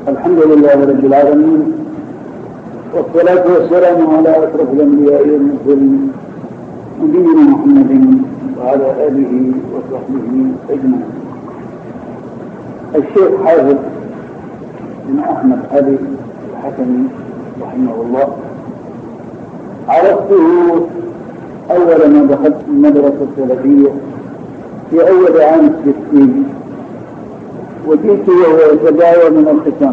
الحمد لله رب العالمين، والصلاة والسلام على أشرف الأنبياء والمرسلين نبينا محمد وعلى آله وصحبه أجمعين. الشيخ حافظ بن أحمد علي الحكمي رحمه الله عرفته أول ما دخلت المدرسة السلفية في أول عام 60، وجئت وهو يتداوى من الختام،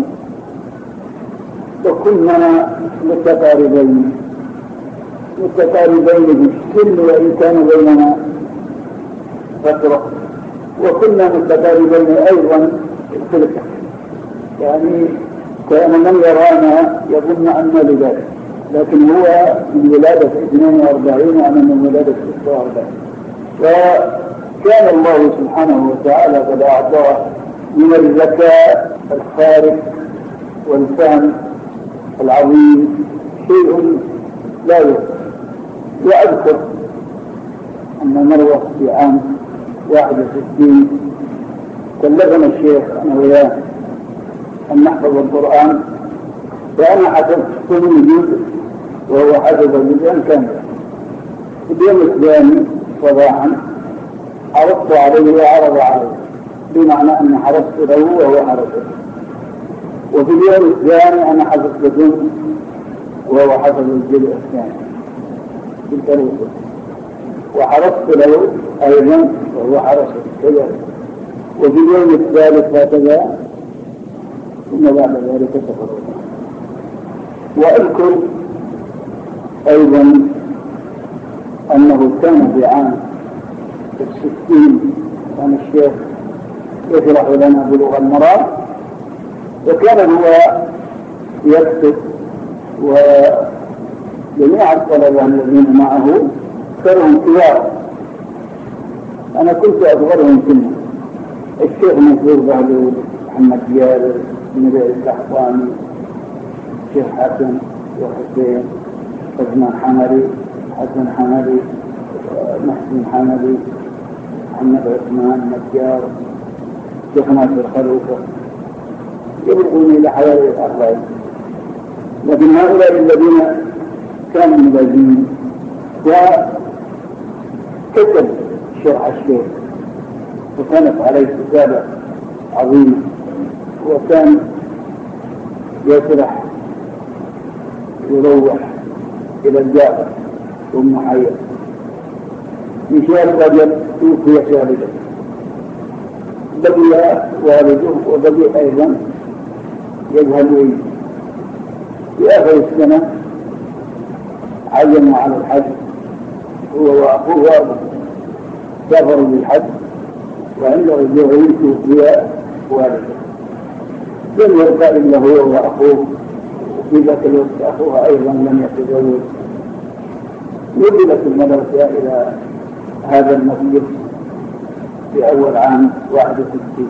وكنا متقاربين في السن وإن كان بيننا فترة، وكنا متقاربين أيضا في الفقه، يعني كان من يرانا يظن أننا لذلك، لكن هو من ولادة 42 وأنا من ولادة 46. وكان الله سبحانه وتعالى قد أعطاه من الذكاء الخارق والفهم العظيم شيء لا يذكر. وأذكر أن مرة في عام 61 كلفنا الشيخ أنا وياه أن نحفظ القرآن، وأنا حفظت كل جزء وهو حفظ جزءا كاملا. في اليوم الثاني صباحا عرضت عليه وعرض عليه، بمعنى أن حرصت له وهو حرصت. وفي اليوم الثاني أنا حفظت جزء وهو حفظ الجزء الثاني بالتلوث، وحرصت له أيضا وهو حرصت كذلك. وفي اليوم الثالث هكذا، ثم بعد ذلك تفرقنا. وأذكر أيضا أنه كان في عام 60 كان الشيخ يشرح لنا بلوغ المرام، وكان هو يكتب، وجميع الطلبة الذين معه كانوا كبار، أنا كنت أصغرهم سنا. الشيخ منصور بهلول، محمد جابر، نبيل القحطاني، الشيخ حسن وحسين، حسن حمدي، محسن حمدي، محمد عثمان نجار، الشيخ ناصر خلوفة، يبلغوني إلى حوالي 40. لكن هؤلاء الذين كانوا ملازمين. وكتب شرح الشيخ، وكانت عليه كتابة عظيمة، وكان يسرح يروح إلى الجابر ثم حيا. مشوار رجل توفي والده، بقي والده وبقي أيضا يذهب إليه. في آخر السنة عزموا على الحج هو وأخوه وأبوه، سافروا للحج، وعند رجوعه توفي والده. لم يبقى إلا هو وأخوه، وفي ذاك الوقت أخوه أيضا لم يتزوج. نقلت المدرسة إلى هذا المسجد في أول عام 61.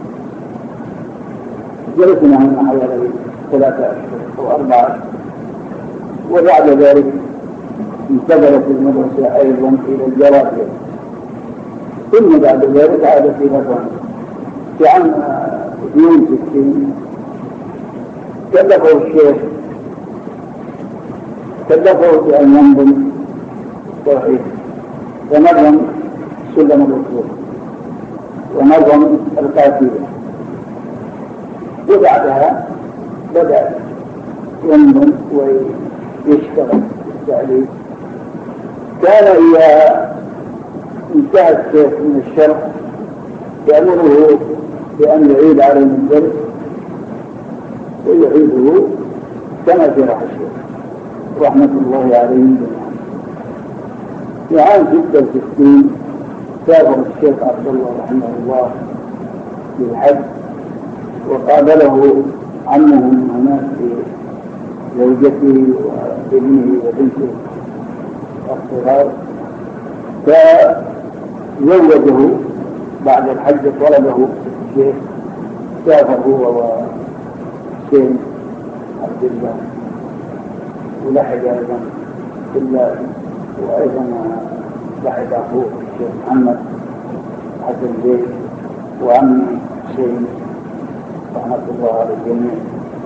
جلسنا هنا حوالي 3 أشهر أو 4 أشهر، وبعد ذلك انتقلت المدرسة أيضا إلى الجرابية، ثم بعد ذلك عادت إلى فرنسا. في عام 62 كلفه الشيخ بأن ينظم توحيد، ونظم سلم الأصول، ونظم القافية، وبعدها بدأ ينظم ويشتغل التعليم. كان إذا انتهى الشيخ من الشرح يأمره بأن يعيد علينا الدرس ويعيده كما شرح الشيخ رحمة الله عليه جميعا. في عام 66 سافر الشيخ عبد الله رحمه الله للحج، وقابله عمه من هناك بزوجته وابنه وبنته الصغار، فزوجه بعد الحج. طلبه الشيخ، سافر هو وحسين عبد الله، ولحق أيضا بالله، وأيضا لحق أخوه الشيخ محمد حسن زيد وعمي حسين رحمة الله على الجميع،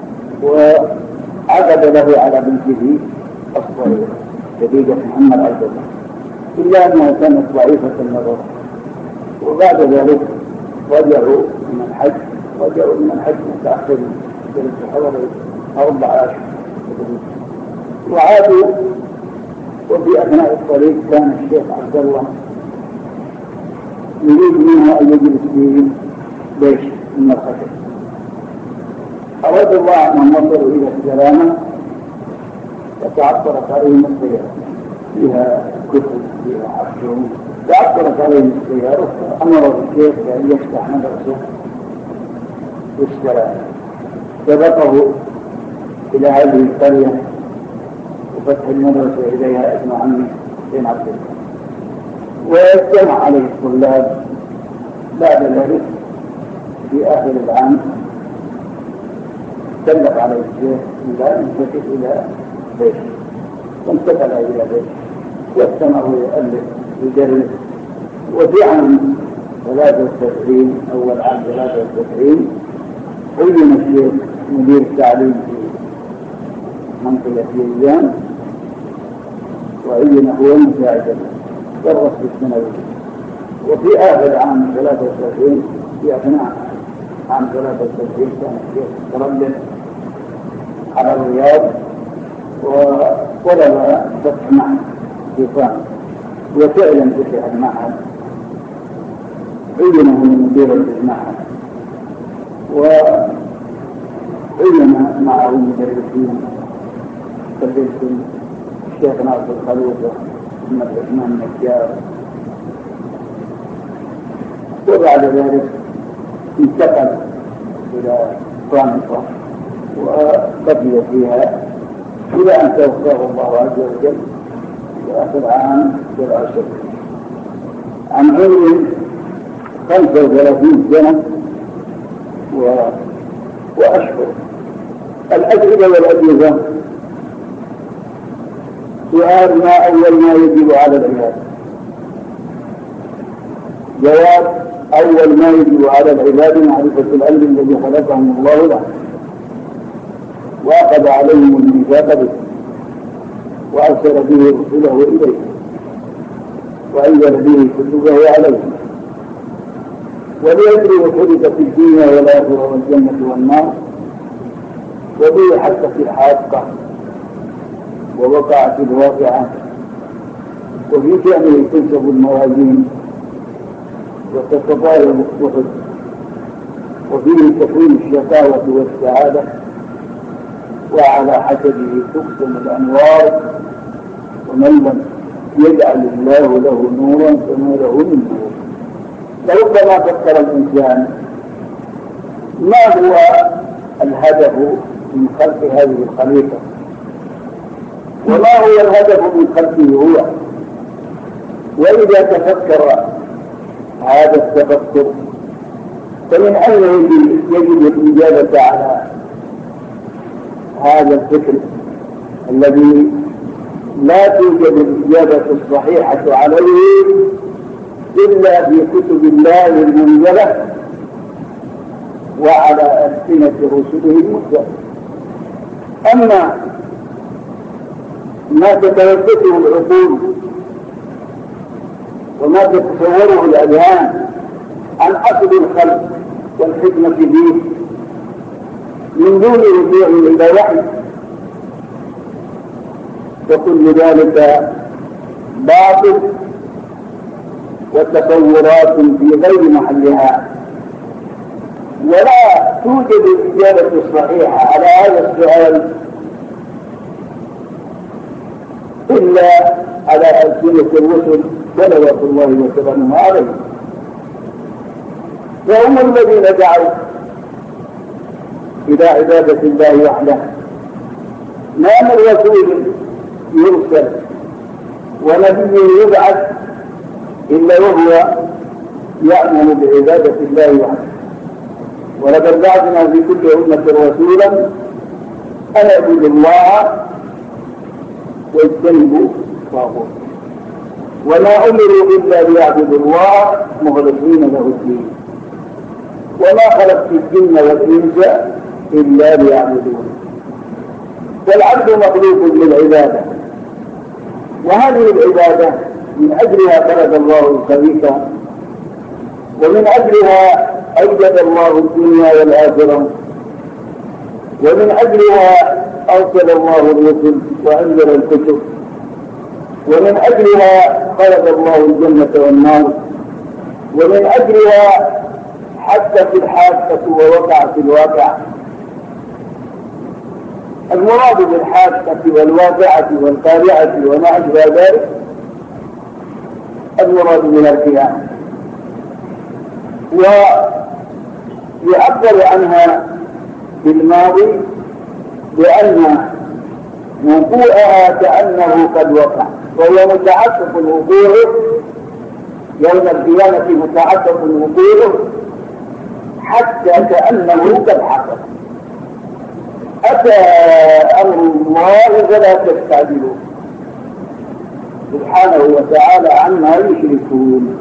وعقد له على بنته الصغيرة جديدة محمد عبد الله، إلا أنها كانت ضعيفة النظر. وبعد ذلك رجعوا من الحج متأخر في حوالي 14 وعادوا. وفي أثناء الطريق كان الشيخ عبد الله يريد منه أن يجلس في بيش من الخشب. أراد الله أن ننظر إلى السلامة، فتعثرت عليهم السيارة، فيها كتب فيها عشرون، تعثرت عليهم السيارة، أمر الشيخ بأن يفتح مدرسة بالسلامة. سبقه إلى هذه القرية وفتح المدرسة إليها ابن عمي بن عبد الله، واجتمع عليه الطلاب. بعد ذلك في آخر العام سلق عليه الشيخ إلى أن ينتقل إلى بيت، وانتقل إلى بيت واستمر يؤلف يدرس. وفي عام 93 أول عام 93 عين الشيخ مدير التعليم في منطقة يزان، وعين هو مساعدا درس في الثانوي. وفي آخر عام 93 في أثناء عام 93 كان الشيخ تردد على الرياض وطلب فتح معهد في فرنسا، وفعلا فتح المعهد، عينه مدير المعهد وعين معه مدرسين كالشيخ الشيخ ناصر خلوفة محمد عثمان النجار. وبعد ذلك انتقل إلى فرنسا وبقي فيها إلى أن توفاه الله عز وجل في آخر عام 17 عن عمر 35 سنة وأشهر. الأجوبة والأجوبة: سؤال: ما أول ما يجب على العباد؟ جواب: أول ما يجب على العباد معرفة العلم الذي خلقهم الله له، وأخذ عليهم الميثاق به، وأرسل به رسله إليه، وأنزل به كتبه عليهم، وليدروا خلق في الدنيا والآخرة والجنة والنار، وبه حتى في الحاقة ووقعت الواقعة، وفي شأنه تنسب الموازين وتتطاير الصحف، وفيه تكوين الشقاوة والسعادة، وعلى حسبه تقسم الأنوار، ومن لم يجعل الله له نورا فما له من نور. فربما فكر الإنسان: ما هو الهدف من خلق هذه الخليقة؟ وما هو الهدف من خلقه هو؟ وإذا تفكر هذا التفكر فمن أين يجب الإجابة على هذا الفكر الذي لا توجد الإجابة الصحيحة عليه إلا في كتب الله المنزلة وعلى ألسنة رسله المرسلة. أما ما تتوسطه العقول وما تتصوره الأذهان عن أصل الخلق والحكمة فيه من دون رجوع إلى وحي، فكل ذلك باطل وتصورات في غير محلها، ولا توجد الإجابة الصحيحة على هذا السؤال إلا على ألسنة الرسل صلوات الله وسلامه عليه. وهم الذين دعوا إلى عبادة الله وحده. ما من رسول يرسل ونبي يبعث إلا وهو يأمر بعبادة الله وحده. ولقد بعثنا في كل أمة رسولا أن اعبدوا الله واجتنبوا الطاغوت، وما أمروا إلا ليعبدوا الله مخلصين له الدين. وما خلقت الجن والإنس إلا ليعبدون. والعبد مخلوق للعبادة، وهذه العبادة من أجلها خلق الله الخليقة، ومن أجلها أوجد الله الدنيا والآخرة، ومن أجلها أرسل الله الرسل وأنزل الكتب، ومن أجلها خلق الله الجنة والنار، ومن أجلها حدث الحادثة ووقع في الواقع. المراد بالحادثة والواقعة والقارعة وما أشبه ذلك المراد من القيامة، ويعبر عنها في الماضي بأن وقوعها كأنه قد وقع، وهو متعقب الوقوع يوم القيامة، متعقب الوقوع حتى كأنه قد حصل. أتى أمر الله فلا تستعجلوا سبحانه وتعالى عما يشركون.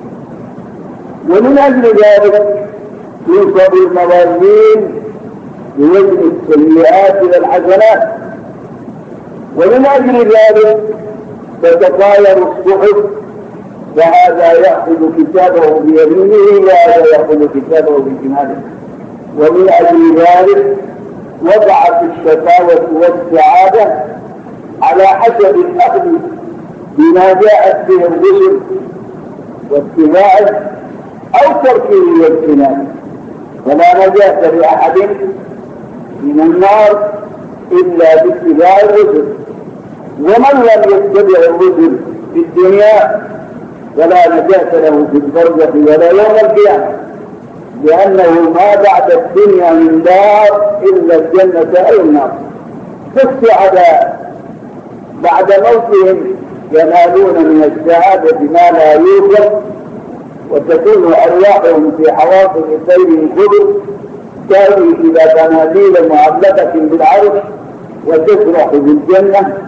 ومن أجل ذلك ينصب الموازين بوزن السيئات والحسنات، ومن أجل ذلك تتطاير الصحف، وهذا يأخذ كتابه بيمينه وهذا يأخذ كتابه بشماله. ومن أجل ذلك وضعت الشقاوة والسعادة على حسب الأخذ بما جاءت به الرسل واتباعه أو تركه واجتنابه. فلا نجاة لأحد من النار إلا باتباع الرسل، ومن لم يتبع الرسل في الدنيا فلا نجاة له في البرزخ ولا يوم القيامة، لأنه ما بعد الدنيا من دار إلا الجنة أو النار. فالسعداء بعد موتهم ينالون من السعادة ما لا يوجد، وتكون أرواحهم في حواصل سير الخضر تأوي إلى قناديل معلقة بالعرش وتسرح بالجنة،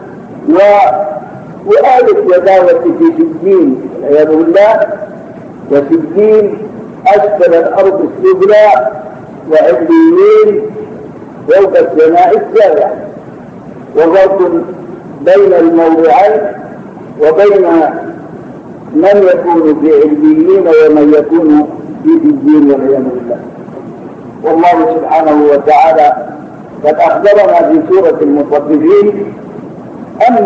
وآل الشقاوة في سجين والعياذ بالله، وسجين أسفل الأرض السفلى، وعليين فوق السماء السابعة، وفرق بين الموضعين وبين من يكون في عليين ومن يكون في سجين والعياذ بالله. والله سبحانه وتعالى قد أخبرنا في سورة المطففين أن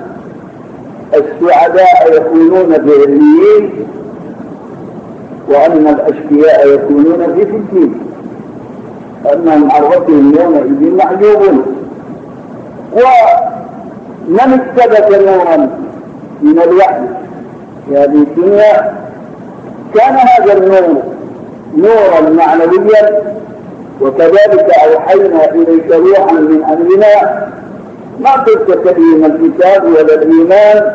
السعداء يكونون في عليين وأن الأشقياء يكونون في سجين، أنهم عن ربهم يومئذ محجوبون. ومن اكتبت نورا من الوحي في هذه الدنيا كان هذا النور نورا معنويا، وكذلك أوحينا إليك روحا من أمرنا ما كنت تدري الكتاب ولا الإيمان،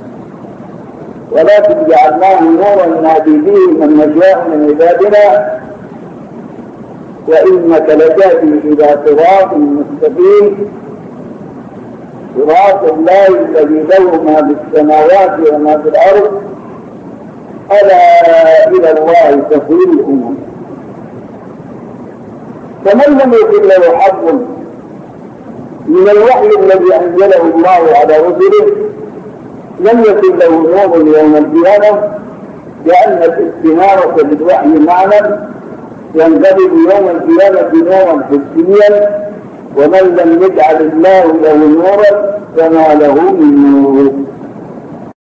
ولكن جعلناه نورا نهدي به من نشاء من عبادنا، وإنك لتهدي إلى صراط مستقيم، صراط الله الذي له ما في السماوات وما في الأرض، ألا إلى الله تصير الأمور. فمن لم يكن له حظ من الوحي الذي أنزله الله على رسله لم يكن له نور يوم القيامة، لأن الاستنارة بالوحي معنى ينقلب يوم القيامة نورا حسيا، ومن لم يجعل الله له نورا فما له من نور.